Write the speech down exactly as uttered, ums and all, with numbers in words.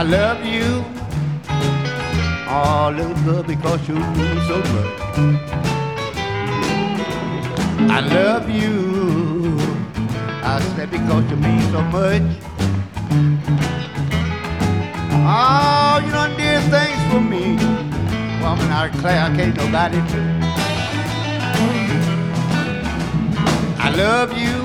I love you, oh little girl, because you do so much. I love you, I said because you mean so much. Oh, you done did things for me, woman, I declare I can't nobody do. I love you,